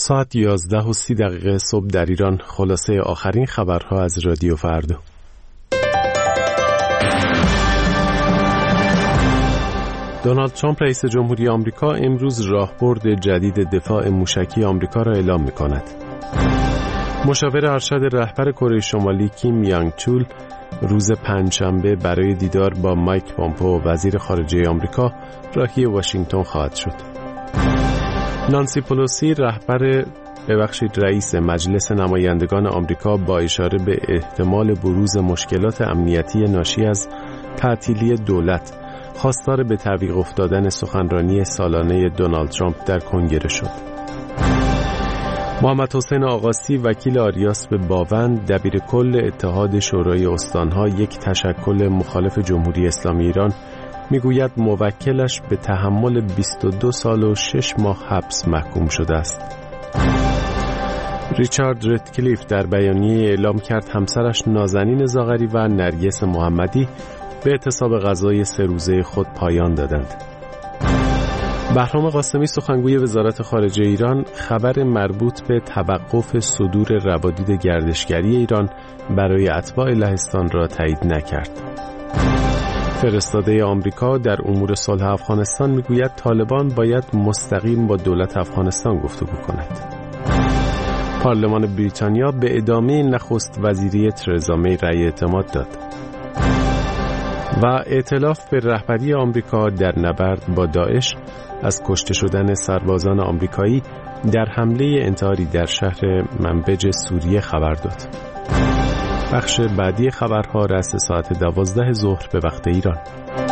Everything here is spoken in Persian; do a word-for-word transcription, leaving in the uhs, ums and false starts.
ساعت یازده و سی دقیقه صبح در ایران. خلاصه آخرین خبرها از رادیو فردا. دونالد ترامپ رئیس جمهوری آمریکا امروز راهبرد جدید دفاع موشکی آمریکا را اعلام می‌کند. مشاور ارشد رهبر کره شمالی کیم یانگ چول روز پنجشنبه برای دیدار با مایک پامپئو وزیر خارجه آمریکا راهی واشنگتن خواهد شد. نانسی پلوسی رهبر ببخشید رئیس مجلس نمایندگان آمریکا با اشاره به احتمال بروز مشکلات امنیتی ناشی از تعطیلی دولت خواستار به تعویق افتادن سخنرانی سالانه دونالد ترامپ در کنگره شد. محمد حسین آقاسی وکیل آریاس به باوند دبیر کل اتحاد شورای استانها یک تشکل مخالف جمهوری اسلامی ایران میگوید موکلش به تحمل بیست و دو سال و شش ماه حبس محکوم شده است. ریچارد رتکلیف در بیانیه اعلام کرد همسرش نازنین زاغری و نرگس محمدی به اعتصاب غذای سه روزه خود پایان دادند. بهرام قاسمی سخنگوی وزارت خارجه ایران خبر مربوط به توقف صدور روادید گردشگری ایران برای اتباع لهستان را تایید نکرد. فرستاده آمریکا در امور صلح افغانستان میگوید طالبان باید مستقیم با دولت افغانستان گفتگو کند. پارلمان بریتانیا به ادامه نخست وزیری ترزا می رأی اعتماد داد. و ائتلاف به رهبری آمریکا در نبرد با داعش از کشته شدن سربازان آمریکایی در حمله انتحاری در شهر منبج سوریه خبر داد. بخش بعدی خبرها رأس ساعت دوازده ظهر به وقت ایران.